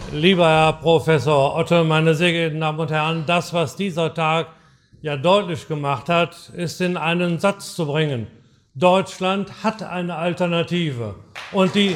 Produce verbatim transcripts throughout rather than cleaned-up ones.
Lieber Herr Professor Otte, meine sehr geehrten Damen und Herren, das, was dieser Tag ja deutlich gemacht hat, ist in einen Satz zu bringen. Deutschland hat eine Alternative. Und die,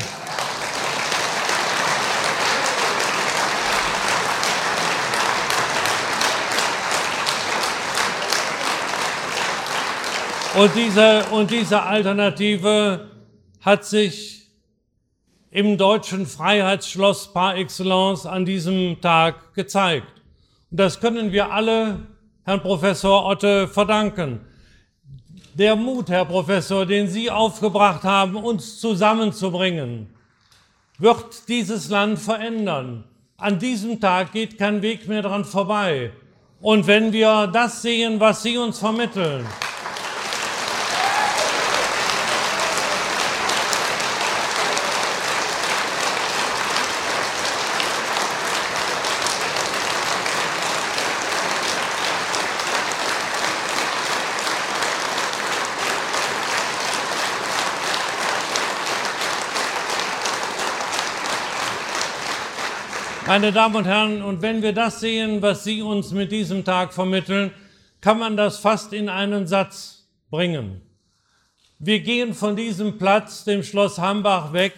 und diese, und diese Alternative hat sich im deutschen Freiheitsschloss par excellence an diesem Tag gezeigt. Und das können wir alle Herrn Professor Otte verdanken. Der Mut, Herr Professor, den Sie aufgebracht haben, uns zusammenzubringen, wird dieses Land verändern. An diesem Tag geht kein Weg mehr daran vorbei. Und wenn wir das sehen, was Sie uns vermitteln, meine Damen und Herren, und wenn wir das sehen, was Sie uns mit diesem Tag vermitteln, kann man das fast in einen Satz bringen. Wir gehen von diesem Platz, dem Schloss Hambach, weg,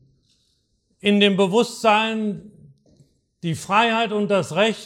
in dem Bewusstsein, die Freiheit und das Recht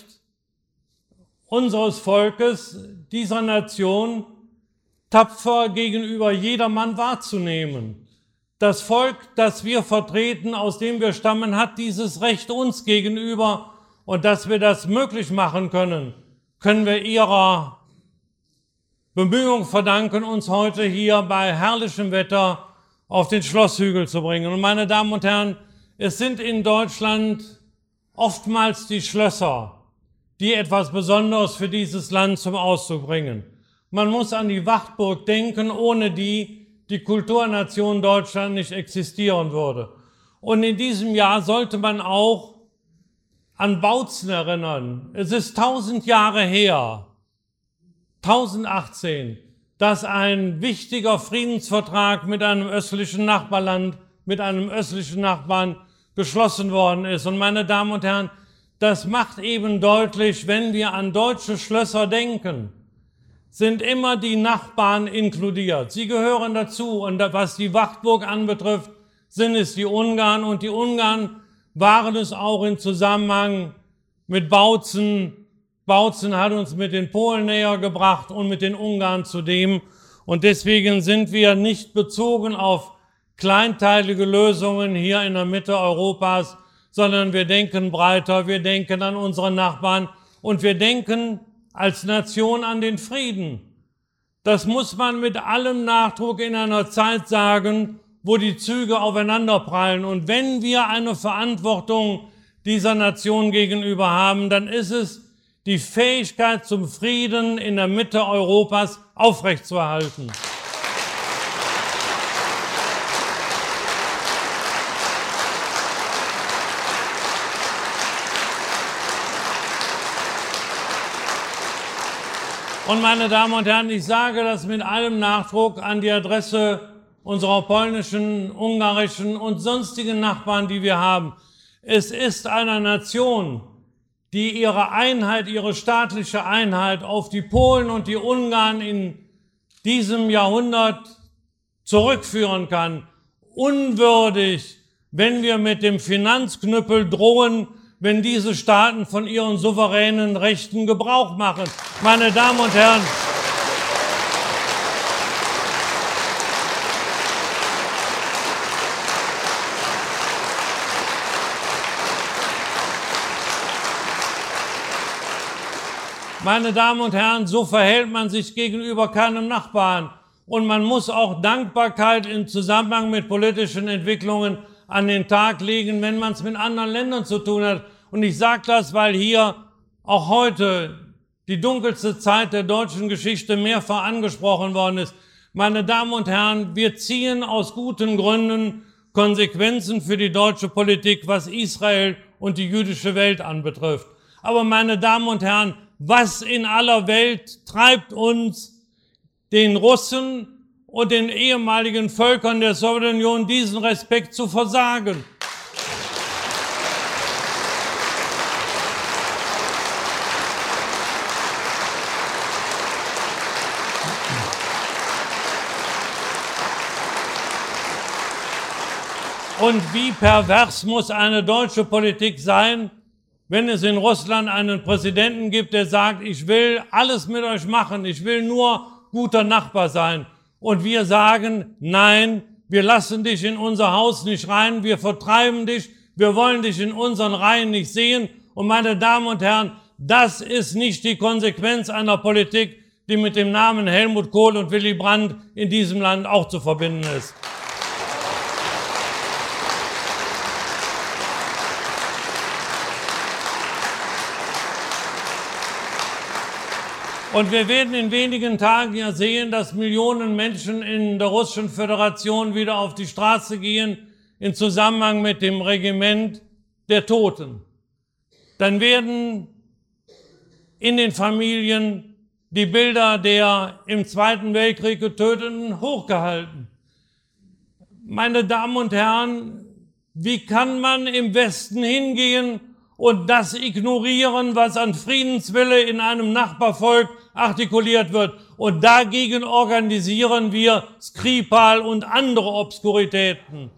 unseres Volkes, dieser Nation, tapfer gegenüber jedermann wahrzunehmen. Das Volk, das wir vertreten, aus dem wir stammen, hat dieses Recht uns gegenüber. Und dass wir das möglich machen können, können wir ihrer Bemühung verdanken, uns heute hier bei herrlichem Wetter auf den Schlosshügel zu bringen. Und meine Damen und Herren, es sind in Deutschland oftmals die Schlösser, die etwas Besonderes für dieses Land zum Ausdruck bringen. Man muss an die Wartburg denken, ohne die die Kulturnation Deutschland nicht existieren würde. Und in diesem Jahr sollte man auch an Bautzen erinnern. Es ist tausend Jahre her, tausendachtzehn, dass ein wichtiger Friedensvertrag mit einem östlichen Nachbarland, mit einem östlichen Nachbarn geschlossen worden ist. Und meine Damen und Herren, das macht eben deutlich, wenn wir an deutsche Schlösser denken, sind immer die Nachbarn inkludiert. Sie gehören dazu. Und was die Wartburg anbetrifft, sind es die Ungarn. Und die Ungarn waren es auch im Zusammenhang mit Bautzen. Bautzen hat uns mit den Polen näher gebracht und mit den Ungarn zudem. Und deswegen sind wir nicht bezogen auf kleinteilige Lösungen hier in der Mitte Europas, sondern wir denken breiter, wir denken an unsere Nachbarn und wir denken als Nation an den Frieden. Das muss man mit allem Nachdruck in einer Zeit sagen, wo die Züge aufeinanderprallen. Und wenn wir eine Verantwortung dieser Nation gegenüber haben, dann ist es, die Fähigkeit zum Frieden in der Mitte Europas aufrechtzuerhalten. Und meine Damen und Herren, ich sage das mit allem Nachdruck an die Adresse unserer polnischen, ungarischen und sonstigen Nachbarn, die wir haben. Es ist einer Nation, die ihre Einheit, ihre staatliche Einheit auf die Polen und die Ungarn in diesem Jahrhundert zurückführen kann. Unwürdig, wenn wir mit dem Finanzknüppel drohen, wenn diese Staaten von ihren souveränen Rechten Gebrauch machen. Meine Damen und Herren, meine Damen und Herren, so verhält man sich gegenüber keinem Nachbarn. Und man muss auch Dankbarkeit im Zusammenhang mit politischen Entwicklungen an den Tag legen, wenn man es mit anderen Ländern zu tun hat. Und ich sage das, weil hier auch heute die dunkelste Zeit der deutschen Geschichte mehrfach angesprochen worden ist. Meine Damen und Herren, wir ziehen aus guten Gründen Konsequenzen für die deutsche Politik, was Israel und die jüdische Welt anbetrifft. Aber meine Damen und Herren, was in aller Welt treibt uns, den Russen und den ehemaligen Völkern der Sowjetunion, diesen Respekt zu versagen? Und wie pervers muss eine deutsche Politik sein, wenn es in Russland einen Präsidenten gibt, der sagt, ich will alles mit euch machen, ich will nur guter Nachbar sein. Und wir sagen, nein, wir lassen dich in unser Haus nicht rein, wir vertreiben dich, wir wollen dich in unseren Reihen nicht sehen. Und meine Damen und Herren, das ist nicht die Konsequenz einer Politik, die mit dem Namen Helmut Kohl und Willy Brandt in diesem Land auch zu verbinden ist. Und wir werden in wenigen Tagen ja sehen, dass Millionen Menschen in der Russischen Föderation wieder auf die Straße gehen in Zusammenhang mit dem Regiment der Toten. Dann werden in den Familien die Bilder der im Zweiten Weltkrieg Getöteten hochgehalten. Meine Damen und Herren, wie kann man im Westen hingehen und das ignorieren, was an Friedenswille in einem Nachbarvolk artikuliert wird? Und dagegen organisieren wir Skripal und andere Obskuritäten.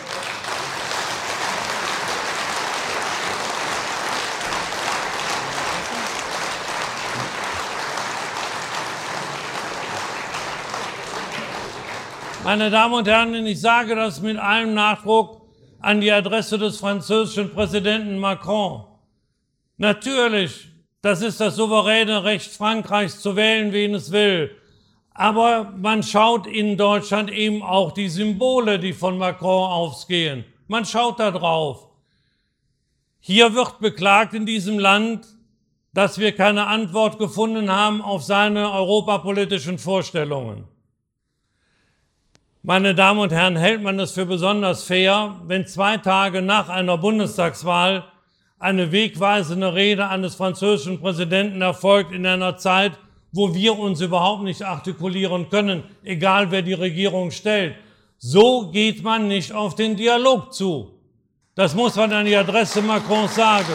Meine Damen und Herren, ich sage das mit allem Nachdruck an die Adresse des französischen Präsidenten Macron. Natürlich, das ist das souveräne Recht Frankreichs zu wählen, wen es will. Aber man schaut in Deutschland eben auch die Symbole, die von Macron ausgehen. Man schaut da drauf. Hier wird beklagt in diesem Land, dass wir keine Antwort gefunden haben auf seine europapolitischen Vorstellungen. Meine Damen und Herren, hält man es für besonders fair, wenn zwei Tage nach einer Bundestagswahl eine wegweisende Rede eines französischen Präsidenten erfolgt in einer Zeit, wo wir uns überhaupt nicht artikulieren können, egal wer die Regierung stellt. So geht man nicht auf den Dialog zu. Das muss man an die Adresse Macrons sagen.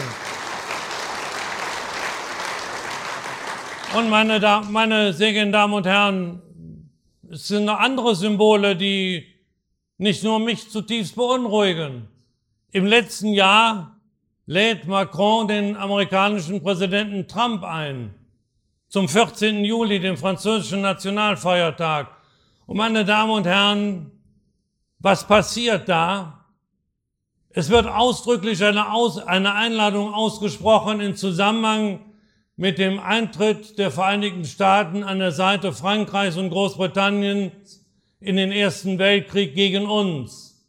Und meine, meine sehr geehrten Damen und Herren, es sind noch andere Symbole, die nicht nur mich zutiefst beunruhigen. Im letzten Jahr lädt Macron den amerikanischen Präsidenten Trump ein, zum vierzehnten Juli, dem französischen Nationalfeiertag. Und meine Damen und Herren, was passiert da? Es wird ausdrücklich eine, Aus eine Einladung ausgesprochen in Zusammenhang mit dem Eintritt der Vereinigten Staaten an der Seite Frankreichs und Großbritanniens in den Ersten Weltkrieg gegen uns.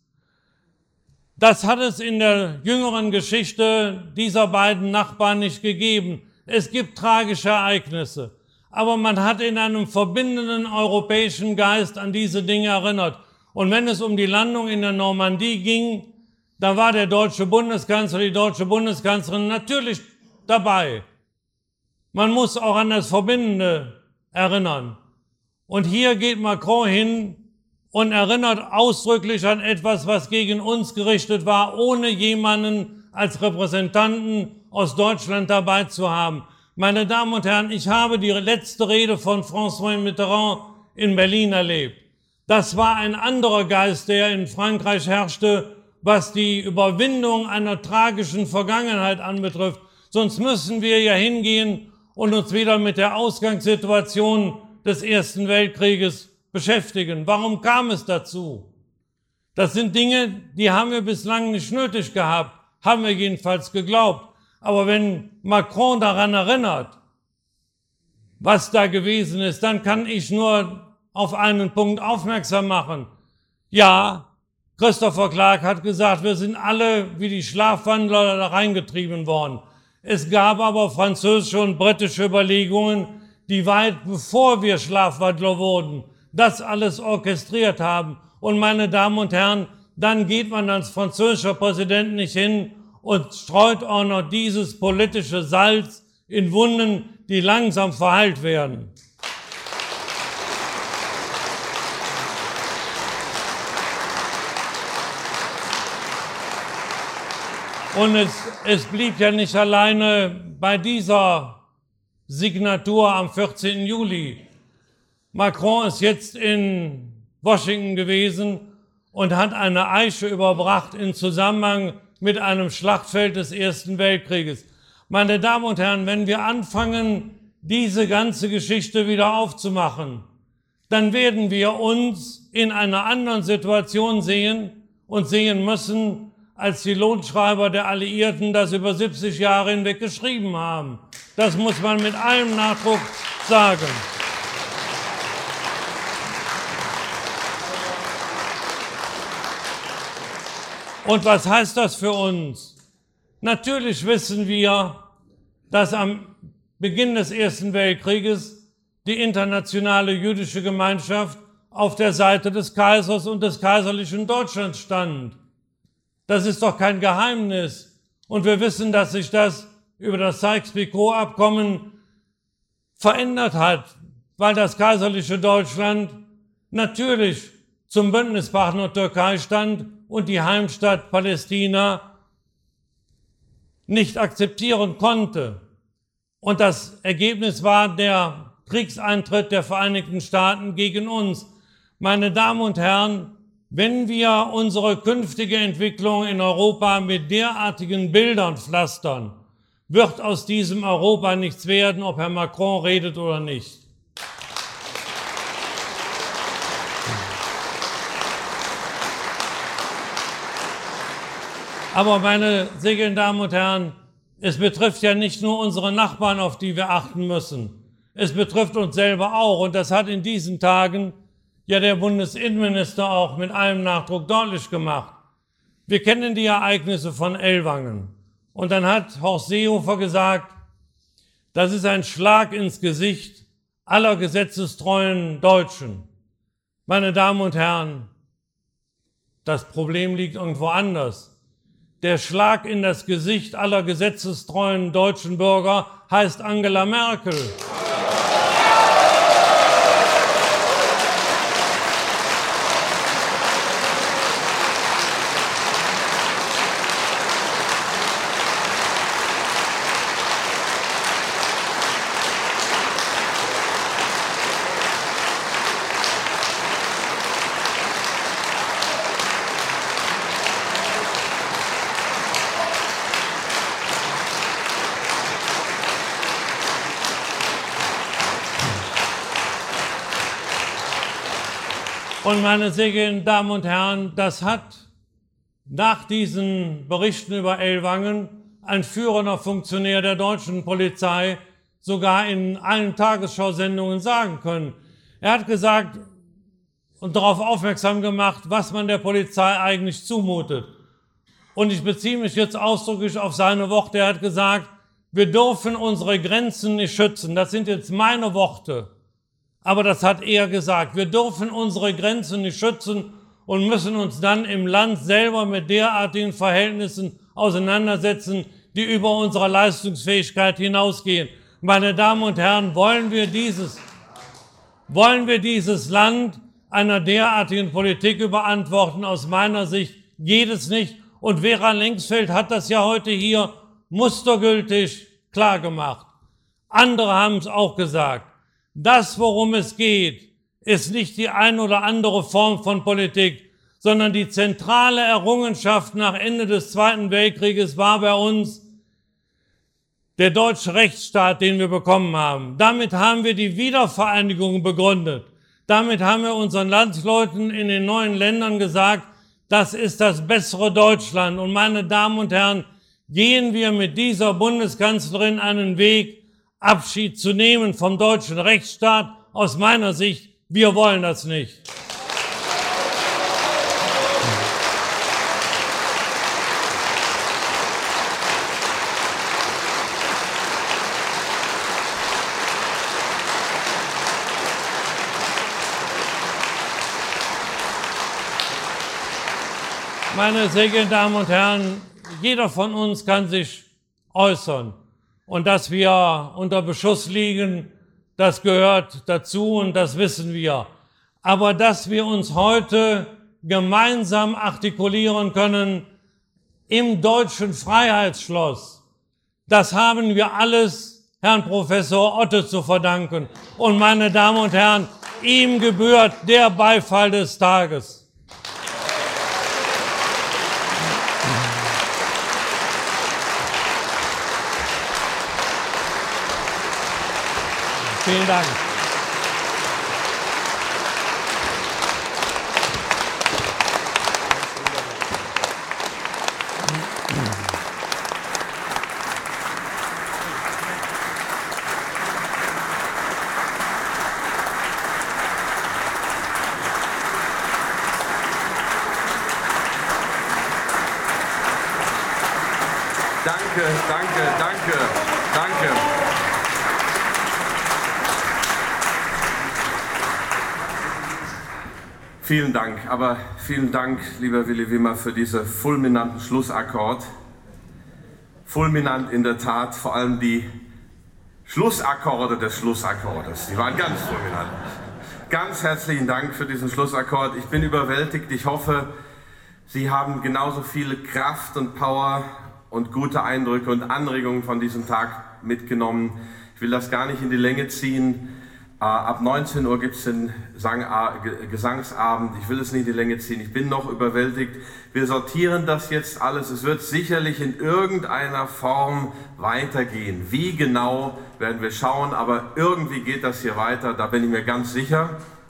Das hat es in der jüngeren Geschichte dieser beiden Nachbarn nicht gegeben. Es gibt tragische Ereignisse, aber man hat in einem verbindenden europäischen Geist an diese Dinge erinnert. Und wenn es um die Landung in der Normandie ging, da war der deutsche Bundeskanzler, die deutsche Bundeskanzlerin natürlich dabei. Man muss auch an das Verbindende erinnern. Und hier geht Macron hin und erinnert ausdrücklich an etwas, was gegen uns gerichtet war, ohne jemanden als Repräsentanten aus Deutschland dabei zu haben. Meine Damen und Herren, ich habe die letzte Rede von François Mitterrand in Berlin erlebt. Das war ein anderer Geist, der in Frankreich herrschte, was die Überwindung einer tragischen Vergangenheit anbetrifft. Sonst müssen wir ja hingehen und uns wieder mit der Ausgangssituation des Ersten Weltkrieges beschäftigen. Warum kam es dazu? Das sind Dinge, die haben wir bislang nicht nötig gehabt, haben wir jedenfalls geglaubt. Aber wenn Macron daran erinnert, was da gewesen ist, dann kann ich nur auf einen Punkt aufmerksam machen. Ja, Christopher Clark hat gesagt, wir sind alle wie die Schlafwandler da reingetrieben worden. Es gab aber französische und britische Überlegungen, die weit bevor wir Schlafwandler wurden, das alles orchestriert haben. Und meine Damen und Herren, dann geht man als französischer Präsident nicht hin und streut auch noch dieses politische Salz in Wunden, die langsam verheilt werden. Und es, es blieb ja nicht alleine bei dieser Signatur am vierzehnten Juli. Macron ist jetzt in Washington gewesen und hat eine Eiche überbracht in Zusammenhang mit einem Schlachtfeld des Ersten Weltkrieges. Meine Damen und Herren, wenn wir anfangen, diese ganze Geschichte wieder aufzumachen, dann werden wir uns in einer anderen Situation sehen und sehen müssen, als die Lohnschreiber der Alliierten das über siebzig Jahre hinweg geschrieben haben. Das muss man mit allem Nachdruck sagen. Und was heißt das für uns? Natürlich wissen wir, dass am Beginn des Ersten Weltkrieges die internationale jüdische Gemeinschaft auf der Seite des Kaisers und des kaiserlichen Deutschlands stand. Das ist doch kein Geheimnis. Und wir wissen, dass sich das über das Sykes-Picot-Abkommen verändert hat, weil das kaiserliche Deutschland natürlich zum Bündnispartner Türkei stand und die Heimstatt Palästina nicht akzeptieren konnte. Und das Ergebnis war der Kriegseintritt der Vereinigten Staaten gegen uns. Meine Damen und Herren, wenn wir unsere künftige Entwicklung in Europa mit derartigen Bildern pflastern, wird aus diesem Europa nichts werden, ob Herr Macron redet oder nicht. Aber meine sehr geehrten Damen und Herren, es betrifft ja nicht nur unsere Nachbarn, auf die wir achten müssen. Es betrifft uns selber auch. Und das hat in diesen Tagen ja der Bundesinnenminister auch mit allem Nachdruck deutlich gemacht. Wir kennen die Ereignisse von Ellwangen. Und dann hat Horst Seehofer gesagt, das ist ein Schlag ins Gesicht aller gesetzestreuen Deutschen. Meine Damen und Herren, das Problem liegt irgendwo anders. Der Schlag in das Gesicht aller gesetzestreuen deutschen Bürger heißt Angela Merkel. Und meine sehr geehrten Damen und Herren, das hat nach diesen Berichten über Ellwangen ein führender Funktionär der deutschen Polizei sogar in allen Tagesschausendungen sagen können. Er hat gesagt und darauf aufmerksam gemacht, was man der Polizei eigentlich zumutet. Und ich beziehe mich jetzt ausdrücklich auf seine Worte. Er hat gesagt, wir dürfen unsere Grenzen nicht schützen. Das sind jetzt meine Worte. Aber das hat er gesagt. Wir dürfen unsere Grenzen nicht schützen und müssen uns dann im Land selber mit derartigen Verhältnissen auseinandersetzen, die über unsere Leistungsfähigkeit hinausgehen. Meine Damen und Herren, wollen wir dieses, wollen wir dieses Land einer derartigen Politik überantworten? Aus meiner Sicht geht es nicht. Und Vera Lengsfeld hat das ja heute hier mustergültig klargemacht. Andere haben es auch gesagt. Das, worum es geht, ist nicht die ein oder andere Form von Politik, sondern die zentrale Errungenschaft nach Ende des Zweiten Weltkrieges war bei uns der deutsche Rechtsstaat, den wir bekommen haben. Damit haben wir die Wiedervereinigung begründet. Damit haben wir unseren Landsleuten in den neuen Ländern gesagt, das ist das bessere Deutschland. Und meine Damen und Herren, gehen wir mit dieser Bundeskanzlerin einen Weg, Abschied zu nehmen vom deutschen Rechtsstaat? Aus meiner Sicht, wir wollen das nicht. Meine sehr geehrten Damen und Herren, jeder von uns kann sich äußern. Und dass wir unter Beschuss liegen, das gehört dazu und das wissen wir. Aber dass wir uns heute gemeinsam artikulieren können im deutschen Freiheitsschloss, das haben wir alles Herrn Professor Otte zu verdanken. Und meine Damen und Herren, ihm gebührt der Beifall des Tages. Vielen Dank. Danke, danke, danke, danke. Vielen Dank, aber vielen Dank, lieber Willi Wimmer, für diesen fulminanten Schlussakkord. Fulminant in der Tat, vor allem die Schlussakkorde des Schlussakkordes, die waren ganz fulminant. Ganz herzlichen Dank für diesen Schlussakkord. Ich bin überwältigt, ich hoffe, Sie haben genauso viel Kraft und Power und gute Eindrücke und Anregungen von diesem Tag mitgenommen. Ich will das gar nicht in die Länge ziehen. Äh, ab neunzehn Uhr gibt es den Sang Gesangsabend. Ich will es nicht in die Länge ziehen. Ich bin noch überwältigt. Wir sortieren das jetzt alles. Es wird sicherlich in irgendeiner Form weitergehen. Wie genau, werden wir schauen. Aber irgendwie geht das hier weiter. Da bin ich mir ganz sicher.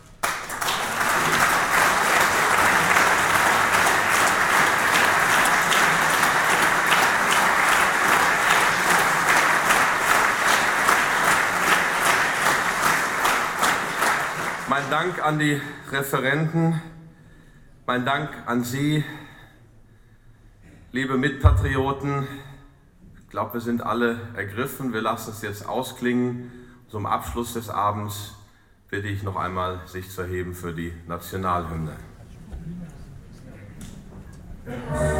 Mein Dank an die Referenten, mein Dank an Sie, liebe Mitpatrioten. Ich glaube, wir sind alle ergriffen. Wir lassen es jetzt ausklingen. Zum Abschluss des Abends bitte ich noch einmal, sich zu erheben für die Nationalhymne.